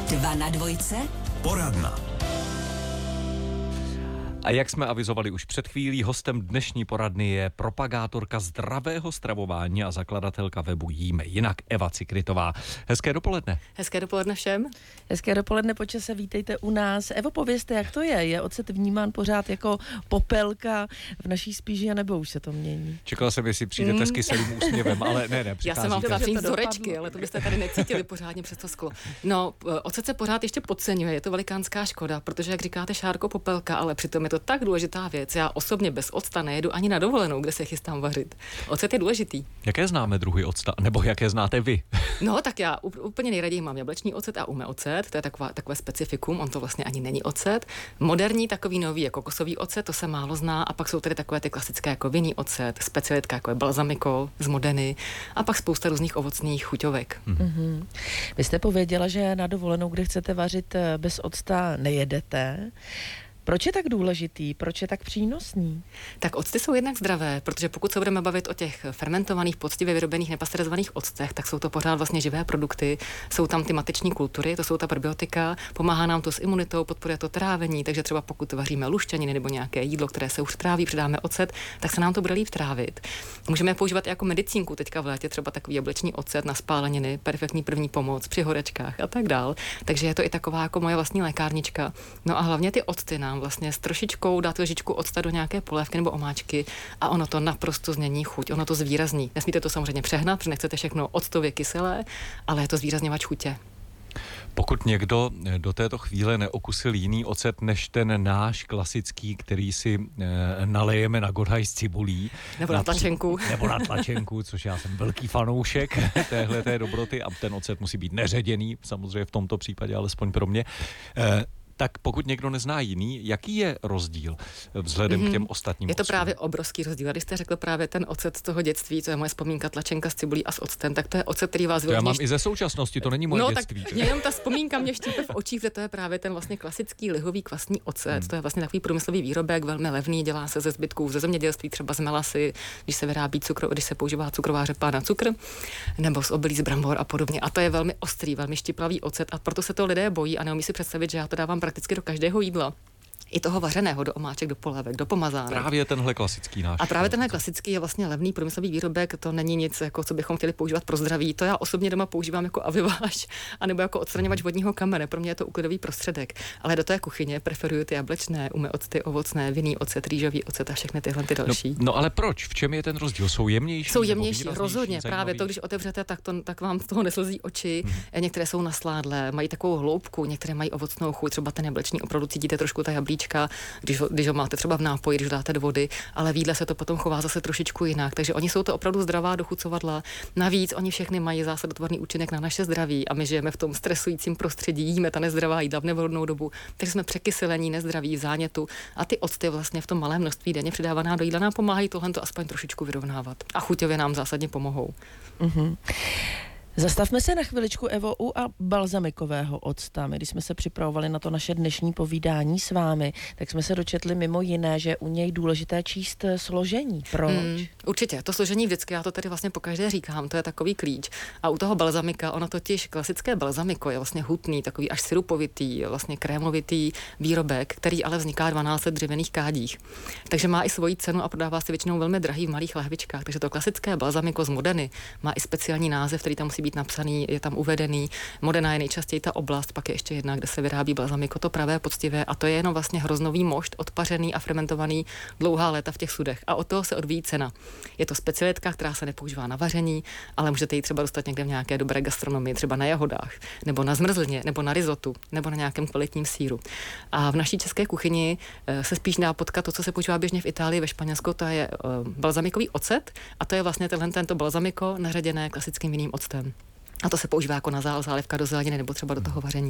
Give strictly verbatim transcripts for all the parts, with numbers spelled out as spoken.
Dva na dvojce. Poradna. A jak jsme avizovali už před chvílí, hostem dnešní poradny je propagátorka zdravého stravování a zakladatelka webu Jíme jinak Eva Cikrytová. Hezké dopoledne. Hezké dopoledne všem. Hezké dopoledne, po čase vítejte u nás. Evo, povězte, jak to je? Je ocet vnímán pořád jako popelka v naší spíži, nebo už se to mění? Čekala jsem, jestli přijdete mm. s kyselým úsměvem, ale ne, ne, Já jsem vám chtěla přijít vzorečky, ale to byste tady necítili pořádně přes to sklo. No, ocet se pořád ještě podceňuje, je to velikánská škoda, protože, jak říkáte, Šárko, popelka, ale přitom je to tak důležitá věc. Já osobně bez octa nejedu ani na dovolenou, kde se chystám vařit. Ocet je důležitý. Jaké známe druhy octa, nebo jaké znáte vy? No, tak já úplně nejraději mám jablečný ocet a ume ocet, to je taková, takové specifikum, on to vlastně ani není ocet. Moderní takový nový je kokosový ocet, to se málo zná, a pak jsou tady takové ty klasické jako vinný ocet, specialitka jako je balzamiko z Modeny a pak spousta různých ovocných chuťovek. Mm-hmm. Vy jste pověděla, že na dovolenou, kde chcete vařit bez octa, nejedete. Proč je tak důležitý? Proč je tak přínosný? Tak octy jsou jednak zdravé, protože pokud se budeme bavit o těch fermentovaných, poctivě vyrobených, nepasterizovaných octech, tak jsou to pořád vlastně živé produkty, jsou tam ty mateční kultury, to jsou ta probiotika, pomáhá nám to s imunitou, podporuje to trávení, takže třeba pokud vaříme luštěniny nebo nějaké jídlo, které se už tráví, přidáme ocet, tak se nám to bude líp trávit. Můžeme je používat jako medicínku teďka v létě, třeba takový jablečný ocet na spáleniny, perfektní první pomoc při horečkách a tak dál. Takže je to i taková jako moje vlastní lékárnička. No a hlavně ty octy nám vlastně s trošičkou dát lžičku octa do nějaké polévky nebo omáčky a ono to naprosto změní chuť, ono to zvýrazní. Nesmíte to samozřejmě přehnat, protože nechcete všechno octově kyselé, ale je to zvýrazňovač chutě. Pokud někdo do této chvíle neokusil jiný ocet než ten náš klasický, který si e, nalejeme na godhaj s cibulí. Nebo na, na tlačenku. Nebo na tlačenku, což já jsem velký fanoušek téhleté dobroty a ten ocet musí být neředěný, samozřejmě v tomto případě, alespoň pro mě. E, Tak pokud někdo nezná jiný, jaký je rozdíl vzhledem mm-hmm. k těm ostatním Je to octům? právě obrovský rozdíl. Když jste řekl právě ten ocet z toho dětství, to je moje vzpomínka, tlačenka s cibulí a s octem, tak to je ocet, který vás To já mám št... i ze současnosti, to není moje no, dětství. Tak jenom ta vzpomínka mě štípe v očích, že to je právě ten vlastně klasický lihový kvasný ocet. Hmm. To je vlastně takový průmyslový výrobek, velmi levný, dělá se ze zbytků ze zemědělství, třeba z melasy, když se vyrábí cukr, když se používá cukrová řepa na cukr, nebo z obilí z brambor a podobně. A to je velmi ostrý, velmi štiplavý ocet, a proto se to lidé bojí a neumí si představit, že já to dávám prakticky do každého jídla. I toho vařeného, do omáček, do polévek, do pomazánek. Právě tenhle klasický náš. A právě tenhle klasický je vlastně levný průmyslový výrobek, to není nic, jako co bychom chtěli používat pro zdraví. To já osobně doma používám jako aviváž, anebo jako odstraňovač vodního kamene. Pro mě je to uklidový prostředek. Ale do té kuchyně preferuju ty jablečné, ume octy, ovocné, vinný ocet, rýžový ocet a všechny tyhle ty další. No, no ale proč? V čem je ten rozdíl? Jsou jemnější? Jsou jemnější, rozhodně. Právě to, když otevřete, tak, to, tak vám z toho neslzí oči. Hmm. Některé jsou nasládlé, mají takovou hloubku, některé mají ovocnou chuť, třeba ten jablečný, opravdu cítíte trošku ta jablíčka, když ho, když ho máte třeba v nápoji, když ho dáte do vody, ale v jídle se to potom chová zase trošičku jinak. Takže oni jsou to opravdu zdravá dochucovadla. Navíc oni všechny mají zásadotvorný účinek na naše zdraví a my žijeme v tom stresujícím prostředí, jíme ta nezdravá jídla v nevhodnou dobu, takže jsme překyselení, nezdraví, v zánětu a ty octy vlastně v tom malém množství denně přidávaná do jídla nám pomáhají tohle to aspoň trošičku vyrovnávat. A chuťově nám zásadně pomohou. Mm-hmm. Zastavme se na chviličku, Evo, u a balzamikového octa. My, když jsme se připravovali na to naše dnešní povídání s vámi, tak jsme se dočetli mimo jiné, že u něj důležité číst složení. Proč? Hmm, určitě, to složení vždycky, já to tady vlastně pokaždé říkám, to je takový klíč. A u toho balzamika, ono totiž klasické balzamiko je vlastně hutný, takový až sirupovitý, vlastně krémovitý výrobek, který ale vzniká dvanáct let v dřevěných kádích. Takže má i svoji cenu a prodává se většinou velmi drahý v malých lahvičkách. Takže to klasické balzamiko z Modeny má i speciální název, který tam musí být napsaný, je tam uvedený. Modena je nejčastěji ta oblast, pak je ještě jedna, kde se vyrábí balzamiko, to pravé, poctivé, a to je jenom vlastně hroznový mošt, odpařený a fermentovaný dlouhá léta v těch sudech. A od toho se odvíjí cena. Je to specialitka, která se nepoužívá na vaření, ale můžete ji třeba dostat někde v nějaké dobré gastronomii, třeba na jahodách, nebo na zmrzlině, nebo na rizotu, nebo na nějakém kvalitním sýru. A v naší české kuchyni se spíš dá potkat to, co se používá běžně v Itálii, ve Španělsku, to je balzamikový ocet, a to je vlastně tenhle tento balzamiko naředěné klasickým vinným octem. A to se používá jako na zálivka do zeleniny nebo třeba do toho vaření.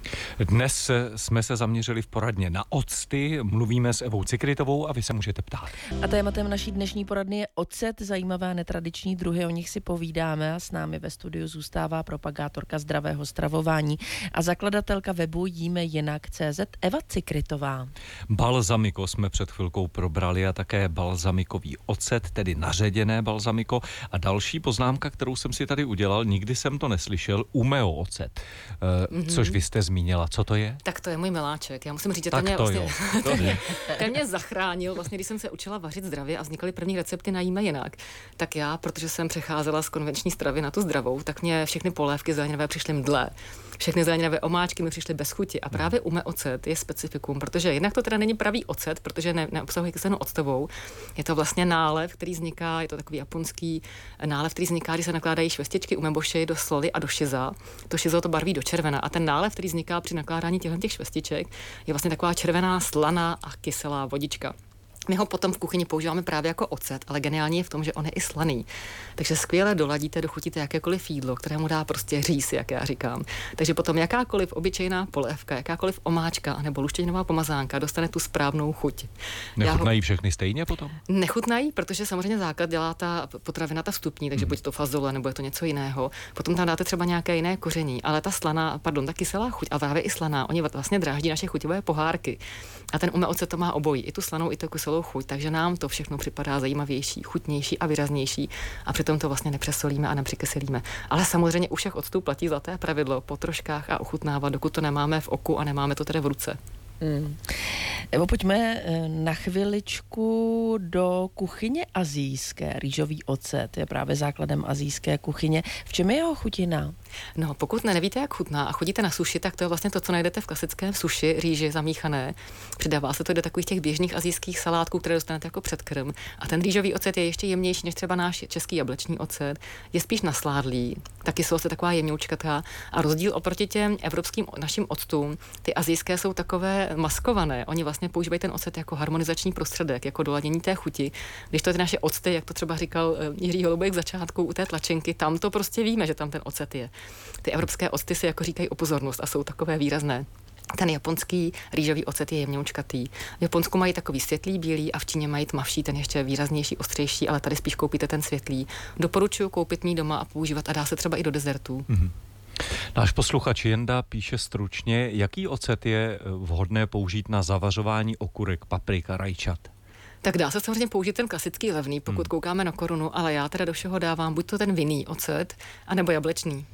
Dnes jsme se zaměřili v poradně na octy, mluvíme s Evou Cikrytovou a vy se můžete ptát. A tématem naší dnešní poradny je ocet, zajímavé netradiční druhy, o nich si povídáme a s námi ve studiu zůstává propagátorka zdravého stravování a zakladatelka webu Jíme jinak tečka cé zet Eva Cikrytová. Balzamiko jsme před chvilkou probrali a také balzamikový ocet, tedy naředěné balzamiko. A další poznámka, kterou jsem si tady udělal, nikdy jsem to neslyšel, umeo ocet, e, mm-hmm. což vy jste zmínila. Co to je? Tak to je můj miláček. Já musím říct, že tak ten mě, to vlastně, to mě, ten mě zachránil, vlastně, když jsem se učila vařit zdravě a vznikaly první recepty na Jíme jinak. Tak já, protože jsem přecházela z konvenční stravy na tu zdravou, tak mě všechny polévky zeleninavé přišly mdlé. Všechny zeleninavé omáčky mi přišly bez chuti. A právě ume ocet je specifikum, protože jednak to teda není pravý ocet, protože ne, neobsahuje kyselinu octovou. Je to vlastně nálev, který vzniká, je to takový japonský nálev, který vzniká, když se nakládají švestičky umeboši do soli a do šiza. To šizo to barví do červena. A ten nálev, který vzniká při nakládání těch švestiček, je vlastně taková červená, slaná a kyselá vodička. My ho potom v kuchyni používáme právě jako ocet, ale geniální je v tom, že on je i slaný. Takže skvěle doladíte, dochutíte jakékoliv jídlo, kterému dá prostě říz, jak já říkám. Takže potom jakákoliv obyčejná polévka, jakákoliv omáčka nebo luštěninová pomazánka dostane tu správnou chuť. Nechutnají ho... všechny stejně potom? Nechutnají, protože samozřejmě základ dělá ta potravina, ta vstupní, takže hmm. buď to fazole, nebo je to něco jiného. Potom tam dáte třeba nějaké jiné koření, ale ta slaná, pardon, ta kyselá chuť a právě i slaná, oni vlastně dráždí naše chuťové pohárky. A ten ume ocet to má obojí, i tu slanou, i tu kyselou chuť, takže nám to všechno připadá zajímavější, chutnější a výraznější a přitom to vlastně nepřesolíme a nepřikyselíme. Ale samozřejmě u všech octů platí zlaté pravidlo po troškách a ochutnávat, dokud to nemáme v oku a nemáme to tedy v ruce. Hmm. Evo, pojďme na chviličku do kuchyně asijské. Rýžový ocet je právě základem asijské kuchyně. V čem je jeho chutina? No, pokud ne, nevíte, jak chutná a chodíte na suši, tak to je vlastně to, co najdete v klasickém suši, rýži zamíchané. Přidává se to do takových těch běžných asijských salátků, které dostanete jako předkrm. A ten rýžový ocet je ještě jemnější než třeba náš český jablečný ocet. Je spíš nasládlý, taky jsou se taková jemňoučkatá. A rozdíl oproti těm evropským našim octům, ty asijské jsou takové maskované. Oni vlastně používají ten ocet jako harmonizační prostředek, jako doladění té chuti. Když to ty naše octy, jak to třeba říkal Jiří Holubek k začátku u té tlačenky, tam to prostě víme, že tam ten ocet je. Ty evropské octy si jako říkají o pozornost a jsou takové výrazné. Ten japonský rýžový ocet je jemňoučkatý. V Japonsku mají takový světlý, bílý a v Číně mají tmavší, ten ještě výraznější, ostřejší, ale tady spíš koupíte ten světlý. Doporučuji koupit mít doma a používat a dá se třeba i do dezertů. Mm-hmm. Náš posluchač Jenda píše stručně, jaký ocet je vhodné použít na zavařování okurek, paprika, rajčat? Tak dá se samozřejmě použít ten klasický levný, pokud hmm. koukáme na korunu, ale já teda do všeho dávám buď to ten vinný ocet, anebo jablečný.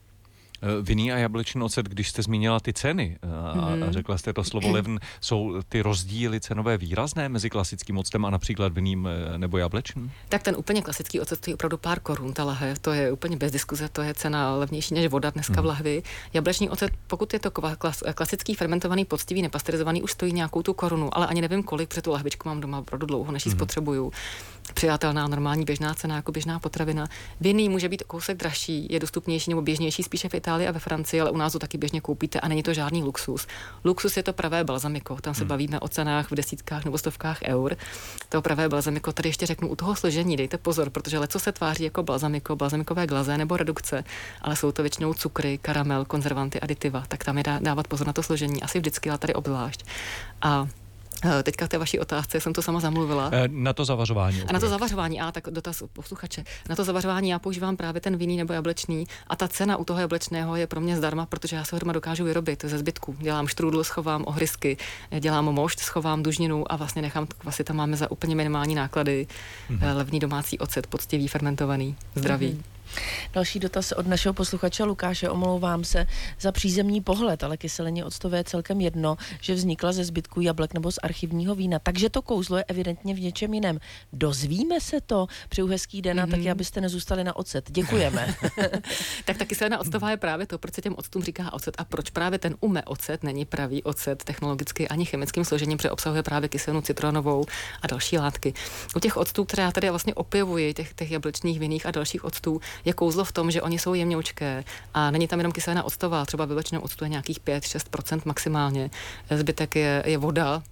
Vinný a jablečný ocet, když jste zmínila ty ceny a, hmm. a řekla jste to slovo levn, jsou ty rozdíly cenové výrazné mezi klasickým octem a například vinným nebo jablečným? Tak ten úplně klasický ocet stojí opravdu pár korun, ta lahev, to je úplně bez diskuze, to je cena levnější než voda dneska hmm. v lahvi. Jablečný ocet, pokud je to klasický fermentovaný, poctivý, nepasterizovaný, už stojí nějakou tu korunu, ale ani nevím kolik, protože tu lahvičku mám doma opravdu dlouho, než ji hmm. spotřebuju. Přijatelná, normální, běžná cena, jako běžná potravina. Vinný může být kousek dražší, je dostupnější nebo běžnější spíše v Itálii a ve Francii, ale u nás to taky běžně koupíte a není to žádný luxus. Luxus je to pravé balzamiko, tam se hmm. bavíme o cenách v desítkách nebo stovkách eur. To pravé balzamiko, tady ještě řeknu u toho složení, dejte pozor, protože leco se tváří jako balzamiko, balzamikové glazé nebo redukce, ale jsou to většinou cukry, karamel, konzervanty, aditiva, tak tam je dávat pozor na to složení, asi vždycky, ale tady obzvlášť. A teďka k té vaší otázce jsem to sama zamluvila. Na to zavařování. A na to zavařování, a tak dotaz posluchače. Na to zavařování já používám právě ten vinný nebo jablečný a ta cena u toho jablečného je pro mě zdarma, protože já se ho doma dokážu vyrobit ze zbytku. Dělám štrůdl, schovám ohrysky, dělám mošt, schovám dužninu a vlastně nechám kvasy, tam máme za úplně minimální náklady mm-hmm. levný domácí ocet, poctivý, fermentovaný, zdravý. Mm-hmm. Další dotaz od našeho posluchače Lukáše, omlouvám se za přízemní pohled, ale kyselení octové je celkem jedno, že vznikla ze zbytků jablek nebo z archivního vína, takže to kouzlo je evidentně v něčem jiném. Dozvíme se to? Přeju hezký den a mm-hmm. taky, abyste nezůstali na ocet. Děkujeme. Tak ta kyselina octová je právě to, proč se těm octům říká ocet a proč právě ten ume ocet není pravý ocet technologicky ani chemickým složením, protože obsahuje právě kyselinu citronovou a další látky. U těch octů, které já tady vlastně opěvuji, těch, těch jablečných, vinných a dalších octů, je kouzlo v tom, že oni jsou jemňoučké a není tam jenom kyselina octová, třeba ve většinou octu je nějakých pět až šest procent maximálně. Zbytek je, je voda,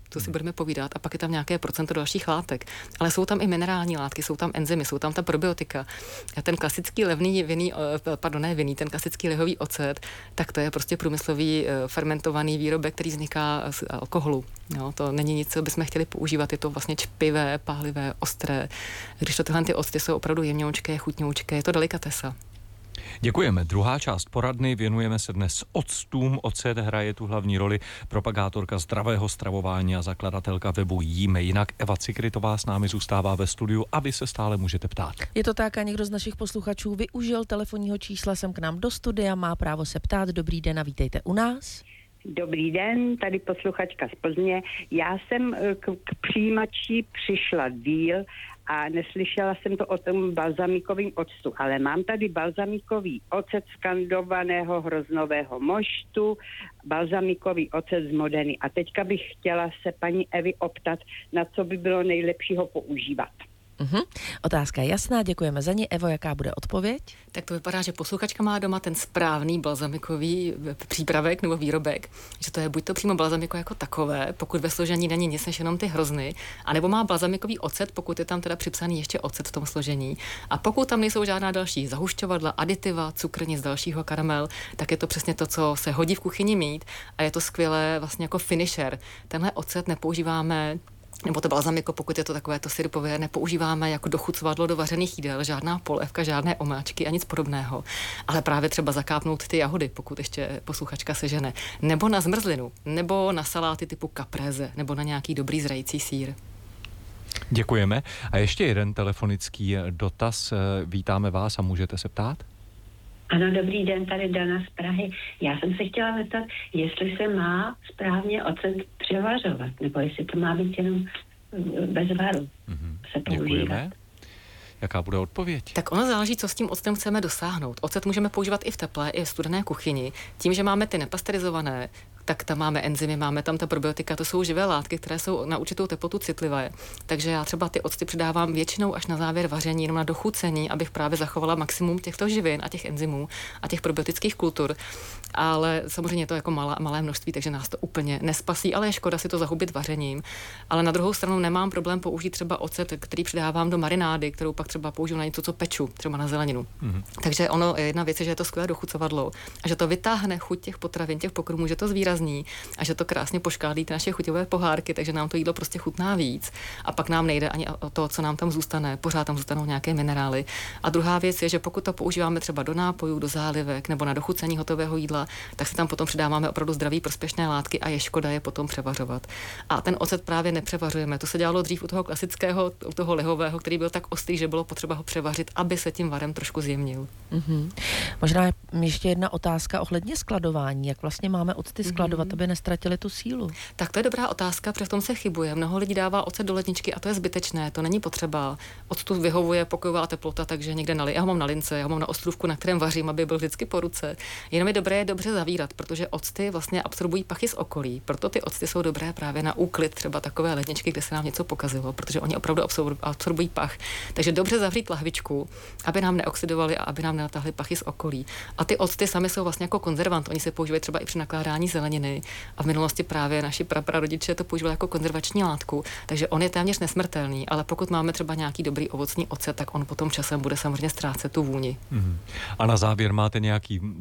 to si budeme povídat, a pak je tam nějaké procento dalších látek. Ale jsou tam i minerální látky, jsou tam enzymy, jsou tam ta probiotika. A ten klasický levný vinný, pardon, ne vinný, ten klasický lihový ocet, tak to je prostě průmyslový fermentovaný výrobek, který vzniká z alkoholu. Jo, to není nic, co bychom chtěli používat, je to vlastně čpivé, pálivé, ostré. Když to tyhle ty octy jsou opravdu jemňoučké, chutňoučké, je to delikatesa. Děkujeme. Druhá část poradny, věnujeme se dnes octům. Ocet hraje tu hlavní roli propagátorka zdravého stravování a zakladatelka webu Jíme jinak. Eva Cikrytová s námi zůstává ve studiu a vy se stále můžete ptát. Je to tak a někdo z našich posluchačů využil telefonního čísla sem k nám do studia, má právo se ptát. Dobrý den a vítejte u nás. Dobrý den, tady posluchačka z Plzně. Já jsem k, k přijímači přišla díl a neslyšela jsem to o tom balzamikovém octu, ale mám tady balzamikový ocet z kandovaného hroznového moštu, balzamikový ocet z Modeny. A teďka bych chtěla se paní Evy optat, na co by bylo nejlepší ho používat. Uhum. Otázka je jasná, děkujeme za ní. Evo, jaká bude odpověď? Tak to vypadá, že posluchačka má doma ten správný balzamikový přípravek nebo výrobek, že to je buď to přímo balzamiko jako takové, pokud ve složení není nic než jenom ty hrozny, anebo má balzamikový ocet, pokud je tam teda připsaný ještě ocet v tom složení. A pokud tam nejsou žádná další zahušťovadla, aditiva, cukr, nic dalšího, karamel, tak je to přesně to, co se hodí v kuchyni mít a je to skvělé vlastně jako finisher. Tenhle ocet nepoužíváme, nebo to balzamiko, pokud je to takové to syrupové, nepoužíváme jako dochucovadlo do vařených jídel, žádná polévka, žádné omáčky a nic podobného. Ale právě třeba zakápnout ty jahody, pokud ještě posluchačka sežene. Nebo na zmrzlinu, nebo na saláty typu caprese, nebo na nějaký dobrý zrající sýr. Děkujeme. A ještě jeden telefonický dotaz. Vítáme vás a můžete se ptát? Ano, dobrý den, tady Dana z Prahy. Já jsem se chtěla zeptat, jestli se má správně ocet převařovat, nebo jestli to má být jenom bez varu Mm-hmm. se používat. Děkujeme. Jaká bude odpověď? Tak ono záleží, co s tím octem chceme dosáhnout. Ocet můžeme používat i v teplé, i v studené kuchyni. Tím, že máme ty nepasterizované, tak tam máme enzymy, máme tam ta probiotika, to jsou živé látky, které jsou na určitou teplotu citlivé. Takže já třeba ty octy přidávám většinou až na závěr vaření, jenom na dochucení, abych právě zachovala maximum těchto živin a těch enzymů a těch probiotických kultur. Ale samozřejmě je to jako malá, malé množství, takže nás to úplně nespasí, ale je škoda si to zahubit vařením. Ale na druhou stranu nemám problém použít třeba ocet, který přidávám do marinády, kterou pak třeba použiju na něco, co peču, třeba na zeleninu. Mm-hmm. Takže ono, jedna věc je, že je to skvělé dochucovadlo a že to vytáhne chuť těch potravin, těch pokrmů, že to zvýrazní a že to krásně poškádlí ty naše chuťové pohárky, takže nám to jídlo prostě chutná víc. A pak nám nejde ani o to, co nám tam zůstane, pořád tam zůstanou nějaké minerály. A druhá věc je, že pokud to používáme třeba do nápojů, do zálivek nebo na dochucení hotového jídla, tak si tam potom přidáváme opravdu zdraví prospěšné látky a je škoda je potom převařovat. A ten ocet právě nepřevařujeme. To se dělalo dřív u toho klasického, u toho lihového, který byl tak ostrý, že bylo potřeba ho převařit, aby se tím varem trošku zjemnil. Mm-hmm. Možná ještě jedna otázka ohledně skladování. Jak vlastně máme octy skladovat, mm-hmm. aby nestratili tu sílu? Tak to je dobrá otázka, protože v tom se chybuje. Mnoho lidí dává ocet do ledničky a to je zbytečné, to není potřeba. Octu vyhovuje pokojová teplota, takže někde na li- já ho mám na lince, já ho mám na ostrůvku, na kterém vařím, aby byl vždycky po ruce. Jenom je dobré je dobře zavírat, protože octy vlastně absorbují pachy z okolí. Proto ty octy jsou dobré právě na úklid třeba takové ledničky, kde se nám něco pokazilo, protože oni opravdu absorbují pach. Takže dobře zavřít lahvičku, aby nám neoxidovali a aby nám nenatáhly pachy z okolí. A ty octy sami jsou vlastně jako konzervant. Oni se používají třeba i při nakládání zeleniny. A v minulosti právě naši praprarodiče to používali jako konzervační látku, takže on je téměř nesmrtelný, ale pokud máme třeba nějaký dobrý ovocný ocet, tak on potom časem bude samozřejmě ztrácet tu vůni. Mm-hmm. A na závěr máte nějaký uh,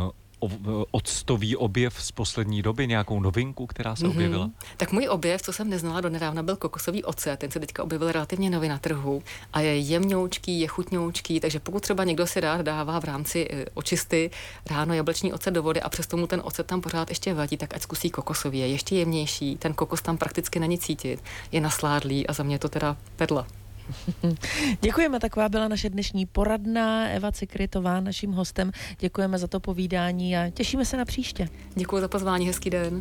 octový objev z poslední doby, nějakou novinku, která se mm-hmm. objevila? Tak můj objev, co jsem neznala donedávna, byl kokosový ocet, ten se teďka objevil relativně nový na trhu a je jemňoučký, je chutňoučký, takže pokud třeba někdo si rád dává v rámci očisty ráno jablečný ocet do vody a přesto mu ten ocet tam pořád ještě vadí, tak ať zkusí kokosový, je ještě jemnější, ten kokos tam prakticky není cítit, je nasládlý a za mě to teda pedla. Děkujeme, taková byla naše dnešní poradna. Eva Cikrytová naším hostem. Děkujeme za to povídání a těšíme se na příště. Děkuji za pozvání, hezký den.